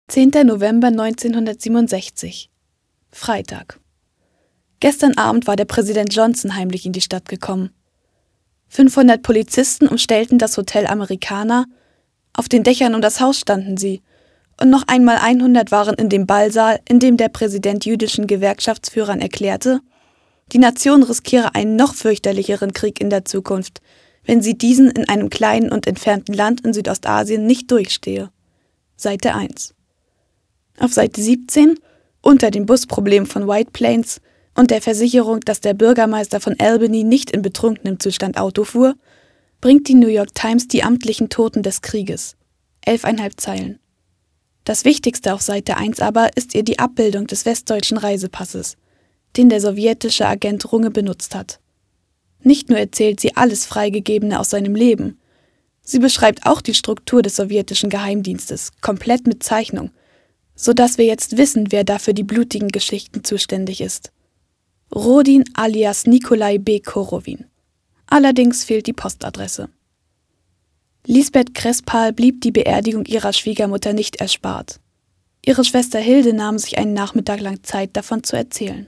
10. November 1967. Freitag. Gestern Abend war der Präsident Johnson heimlich in die Stadt gekommen. 500 Polizisten umstellten das Hotel Americana. Auf den Dächern um das Haus standen sie. Und noch einmal 100 waren in dem Ballsaal, in dem der Präsident jüdischen Gewerkschaftsführern erklärte, die Nation riskiere einen noch fürchterlicheren Krieg in der Zukunft, wenn sie diesen in einem kleinen und entfernten Land in Südostasien nicht durchstehe. Seite 1. Auf Seite 17, unter dem Busproblem von White Plains und der Versicherung, dass der Bürgermeister von Albany nicht in betrunkenem Zustand Auto fuhr, bringt die New York Times die amtlichen Toten des Krieges. 11,5 Zeilen. Das Wichtigste auf Seite 1 aber ist ihr die Abbildung des westdeutschen Reisepasses, den der sowjetische Agent Runge benutzt hat. Nicht nur erzählt sie alles Freigegebene aus seinem Leben, sie beschreibt auch die Struktur des sowjetischen Geheimdienstes, komplett mit Zeichnung, sodass wir jetzt wissen, wer da für die blutigen Geschichten zuständig ist. Rodin alias Nikolai B. Korowin. Allerdings fehlt die Postadresse. Lisbeth Krespal blieb die Beerdigung ihrer Schwiegermutter nicht erspart. Ihre Schwester Hilde nahm sich einen Nachmittag lang Zeit, davon zu erzählen.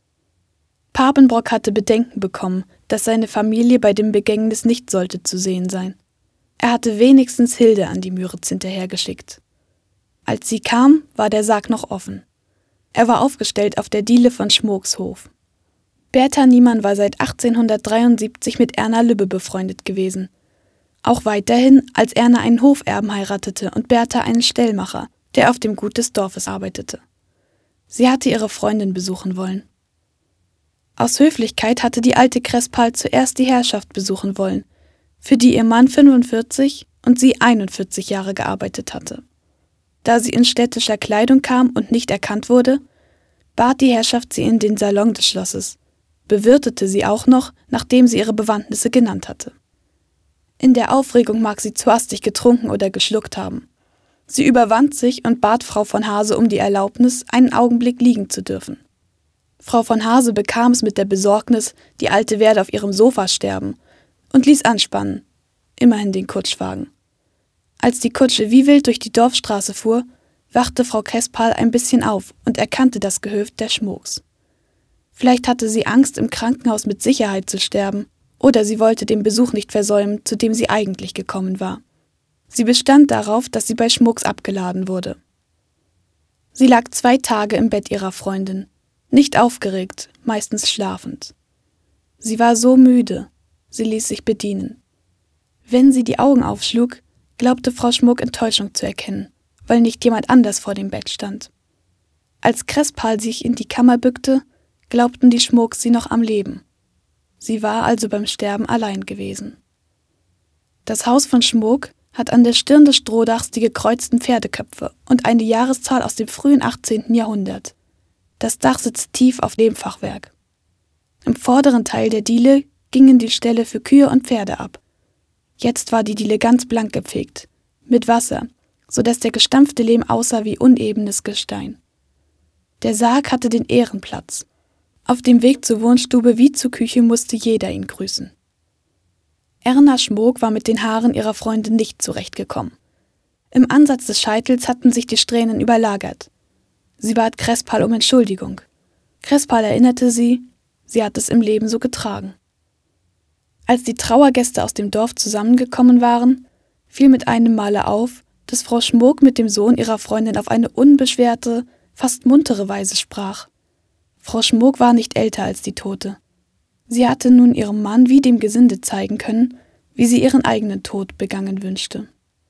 Papenbrock hatte Bedenken bekommen, dass seine Familie bei dem Begängnis nicht sollte zu sehen sein. Er hatte wenigstens Hilde an die Müritz hinterhergeschickt. Als sie kam, war der Sarg noch offen. Er war aufgestellt auf der Diele von Schmooks Hof. Bertha Niemann war seit 1873 mit Erna Lübbe befreundet gewesen. Auch weiterhin, als Erna einen Hoferben heiratete und Bertha einen Stellmacher, der auf dem Gut des Dorfes arbeitete. Sie hatte ihre Freundin besuchen wollen. Aus Höflichkeit hatte die alte Krespal zuerst die Herrschaft besuchen wollen, für die ihr Mann 45 und sie 41 Jahre gearbeitet hatte. Da sie in städtischer Kleidung kam und nicht erkannt wurde, bat die Herrschaft sie in den Salon des Schlosses, bewirtete sie auch noch, nachdem sie ihre Bewandtnisse genannt hatte. In der Aufregung mag sie zu hastig getrunken oder geschluckt haben. Sie überwand sich und bat Frau von Hase um die Erlaubnis, einen Augenblick liegen zu dürfen. Frau von Hase bekam es mit der Besorgnis, die Alte werde auf ihrem Sofa sterben, und ließ anspannen, immerhin den Kutschwagen. Als die Kutsche wie wild durch die Dorfstraße fuhr, wachte Frau Krespal ein bisschen auf und erkannte das Gehöft der Schmooks. Vielleicht hatte sie Angst, im Krankenhaus mit Sicherheit zu sterben, oder sie wollte den Besuch nicht versäumen, zu dem sie eigentlich gekommen war. Sie bestand darauf, dass sie bei Schmooks abgeladen wurde. Sie lag 2 Tage im Bett ihrer Freundin, nicht aufgeregt, meistens schlafend. Sie war so müde, sie ließ sich bedienen. Wenn sie die Augen aufschlug, glaubte Frau Schmook Enttäuschung zu erkennen, weil nicht jemand anders vor dem Bett stand. Als Krespal sich in die Kammer bückte, glaubten die Schmooks sie noch am Leben. Sie war also beim Sterben allein gewesen. Das Haus von Schmook hat an der Stirn des Strohdachs die gekreuzten Pferdeköpfe und eine Jahreszahl aus dem frühen 18. Jahrhundert. Das Dach sitzt tief auf Lehmfachwerk. Im vorderen Teil der Diele gingen die Ställe für Kühe und Pferde ab. Jetzt war die Diele ganz blank gepflegt, mit Wasser, sodass der gestampfte Lehm aussah wie unebenes Gestein. Der Sarg hatte den Ehrenplatz. Auf dem Weg zur Wohnstube wie zur Küche musste jeder ihn grüßen. Erna Schmook war mit den Haaren ihrer Freundin nicht zurechtgekommen. Im Ansatz des Scheitels hatten sich die Strähnen überlagert. Sie bat Krespal um Entschuldigung. Krespal erinnerte sie, sie hat es im Leben so getragen. Als die Trauergäste aus dem Dorf zusammengekommen waren, fiel mit einem Male auf, dass Frau Schmook mit dem Sohn ihrer Freundin auf eine unbeschwerte, fast muntere Weise sprach. Frau Schmook war nicht älter als die Tote. Sie hatte nun ihrem Mann wie dem Gesinde zeigen können, wie sie ihren eigenen Tod begangen wünschte.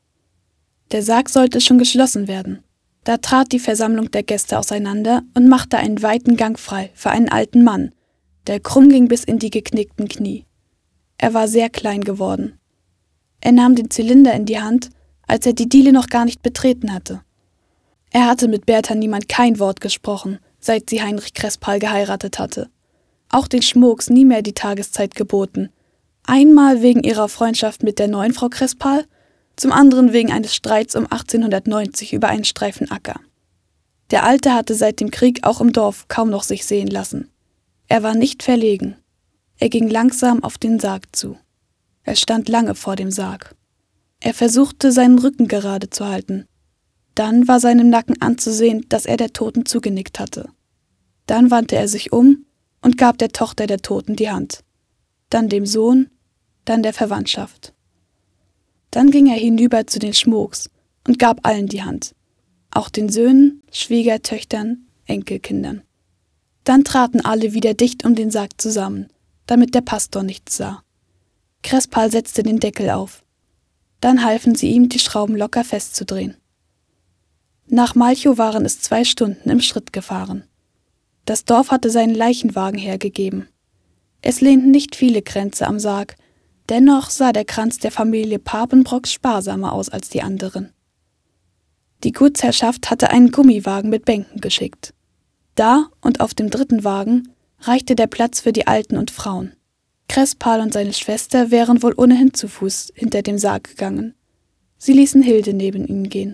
Der Sarg sollte schon geschlossen werden. Da trat die Versammlung der Gäste auseinander und machte einen weiten Gang frei für einen alten Mann, der krumm ging bis in die geknickten Knie. Er war sehr klein geworden. Er nahm den Zylinder in die Hand, als er die Diele noch gar nicht betreten hatte. Er hatte mit Bertha Niemann kein Wort gesprochen, seit sie Heinrich Krespal geheiratet hatte. Auch den Schmooks nie mehr die Tageszeit geboten. Einmal wegen ihrer Freundschaft mit der neuen Frau Krespal, zum anderen wegen eines Streits um 1890 über einen Streifen Acker. Der Alte hatte seit dem Krieg auch im Dorf kaum noch sich sehen lassen. Er war nicht verlegen. Er ging langsam auf den Sarg zu. Er stand lange vor dem Sarg. Er versuchte, seinen Rücken gerade zu halten. Dann war seinem Nacken anzusehen, dass er der Toten zugenickt hatte. Dann wandte er sich um und gab der Tochter der Toten die Hand, dann dem Sohn, dann der Verwandtschaft. Dann ging er hinüber zu den Schmooks und gab allen die Hand, auch den Söhnen, Schwiegertöchtern, Enkelkindern. Dann traten alle wieder dicht um den Sarg zusammen, damit der Pastor nichts sah. Crespal setzte den Deckel auf. Dann halfen sie ihm, die Schrauben locker festzudrehen. Nach Malchow waren es 2 Stunden im Schritt gefahren. Das Dorf hatte seinen Leichenwagen hergegeben. Es lehnten nicht viele Kränze am Sarg, dennoch sah der Kranz der Familie Papenbrock sparsamer aus als die anderen. Die Gutsherrschaft hatte einen Gummiwagen mit Bänken geschickt. Da und auf dem 3. Wagen reichte der Platz für die Alten und Frauen. Crespal und seine Schwester wären wohl ohnehin zu Fuß hinter dem Sarg gegangen. Sie ließen Hilde neben ihnen gehen.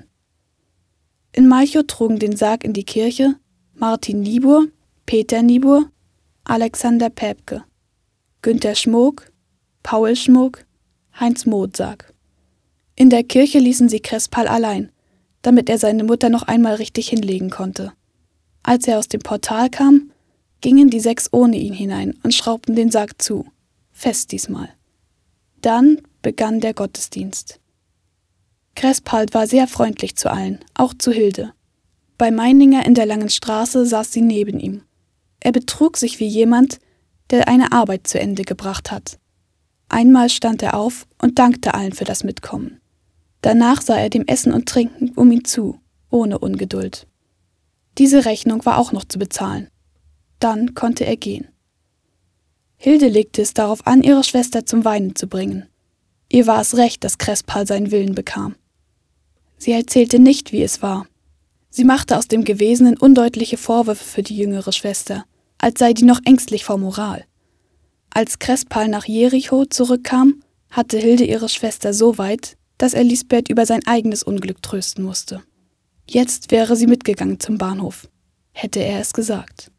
In Malchow trugen den Sarg in die Kirche Martin Niebuhr, Peter Niebuhr, Alexander Päbke, Günther Schmook, Paul Schmook, Heinz Motzag. In der Kirche ließen sie Crespal allein, damit er seine Mutter noch einmal richtig hinlegen konnte. Als er aus dem Portal kam, gingen die 6 ohne ihn hinein und schraubten den Sarg zu, fest diesmal. Dann begann der Gottesdienst. Crespal war sehr freundlich zu allen, auch zu Hilde. Bei Meininger in der Langen Straße saß sie neben ihm. Er betrug sich wie jemand, der eine Arbeit zu Ende gebracht hat. Einmal stand er auf und dankte allen für das Mitkommen. Danach sah er dem Essen und Trinken um ihn zu, ohne Ungeduld. Diese Rechnung war auch noch zu bezahlen. Dann konnte er gehen. Hilde legte es darauf an, ihre Schwester zum Weinen zu bringen. Ihr war es recht, dass Crespal seinen Willen bekam. Sie erzählte nicht, wie es war. Sie machte aus dem Gewesenen undeutliche Vorwürfe für die jüngere Schwester, als sei die noch ängstlich vor Moral. Als Crespal nach Jericho zurückkam, hatte Hilde ihre Schwester so weit, dass er Lisbeth über sein eigenes Unglück trösten musste. Jetzt wäre sie mitgegangen zum Bahnhof, hätte er es gesagt.